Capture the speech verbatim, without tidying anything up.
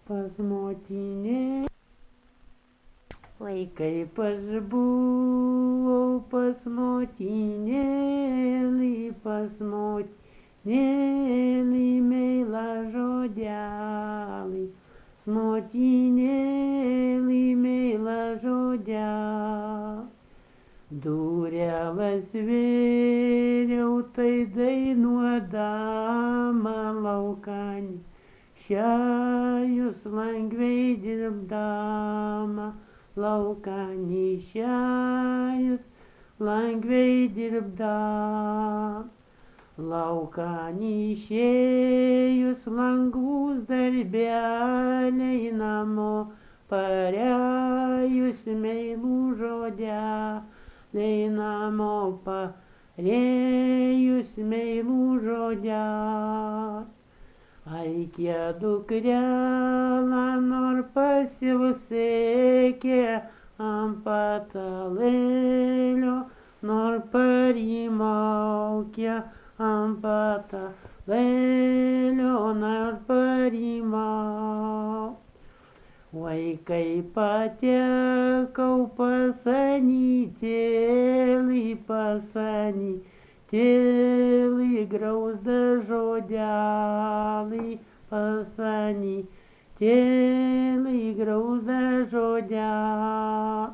pas motinę. Oi, kaip aš buvau pas motinėlį, pas motinėlį, meilą žodelį, motinėlį, meilą žodelį. Durelas vėriau, tai dainuodama laukanį, šiajus lengvai dirbdama, laukanį šiajus lengvai dirbdama. Laukanį išėjus lengvus darbeliai, namo parėjus meilų žodeliai, namo parėjus meilų žodeliai. Ai, kie dukrela nor pasivaikė ant patalėlio, nor parimaukė ant patalėlio, nor parimaukė. Oi, kai patekau pas anytėlį, pas anytėlį, grauzdą žodelį, pas anytėlį, grauzdą žodelį.